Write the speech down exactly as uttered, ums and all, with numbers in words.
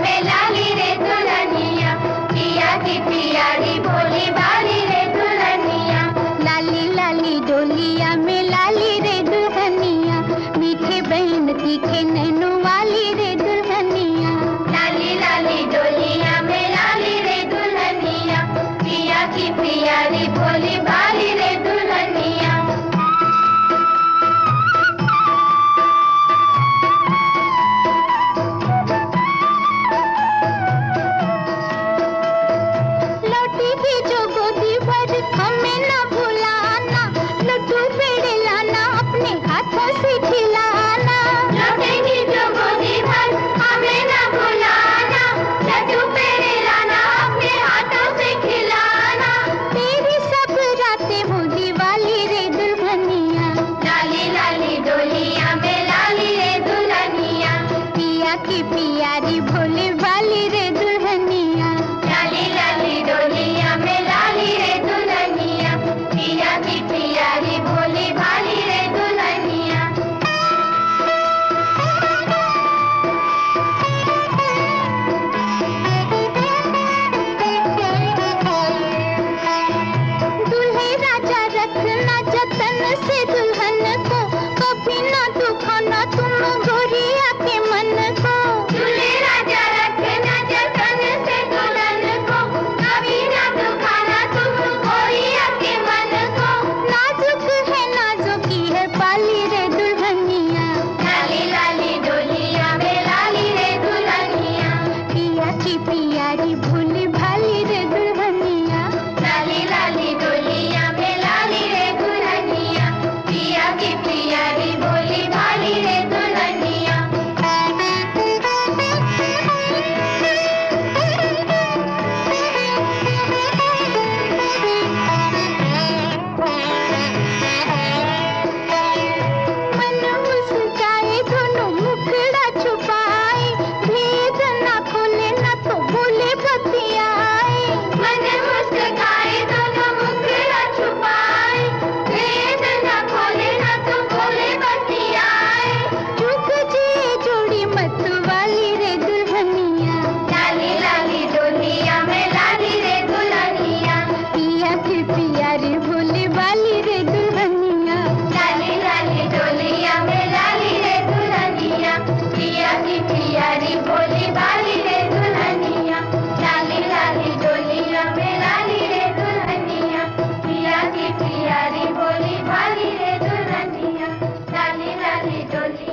में लाली रे दुल्हनिया, पिया की पियारी भोली भाली रे दुल्हनिया। लाली लाली डोलिया में लाली रे दुल्हनिया, मीठे बहन तीखे नैनों वाली रे दुल्हनिया। लाली लाली डोलिया में लाली रे दुल्हनिया, पिया की पियारी भोली भाली रे दुल्हनिया। लौटी भी जो गोदी भर हमें न भुलाना, लड्डू पेड़े लाना अपने हाथों से खिलाना। लौटेगी जो गोदी भर हमें न भुलाना, लड्डू पेड़े लाना अपने हाथों से खिलाना। तेरी सब रातें हो दिवाली रे दुल्हनिया, लाली लाली डोलिया में लाली रे दुल्हनिया, पिया की पियारी भोले भाली रे दुल्हनिया। लाली लाली डोलिया में लाली रे दुल्हनिया, पिया की पियारी भोली भाली रे दुल्हनिया। दूल्हे राजा रखना जतन से दुल्हन को, कभी ना दुखाना तुम गोरिया के मन को। दूल्हे राजा रखना जतन से दुल्हन को, कभी ना दुखाना तुम गोरिया के मन को। नाजुक है नाजुकी है पाली रे दुल्हनिया, लाली लाली डोलिया में लाली रे दुल्हनिया, पिया की पियारी भोली भाली रे दुल्हनिया। लाली लाली डोलिया में लाली रे दुल्हनिया, पिया की पियारी भोली भाली रे दुल्हनिया। मन मुस्काए दोनों मुखड़ा छुपाए, भेद ना खोले ना तो बोले बतियाए। मन मुस्काए दोनों मुखड़ा छुपाए, भेद न खोले न तो बोले बतियाए। जुग जिए जोड़ी मत वाली रे दुल्हनिया, लाली लाली डोलिया में लाली रे दुल्हनिया, पिया की पियारी भोले वाली रे दुल्हनिया। लाली लाली डोलिया में लाली रे दुल्हनिया, पिया की पियारी भोली भाली रे दुल्हनिया। लाली लाली डोलिया में लाली रे दुल्हनिया, पिया की पियारी भोली भाली रे दुल्हनिया। लाली लाली डोलिया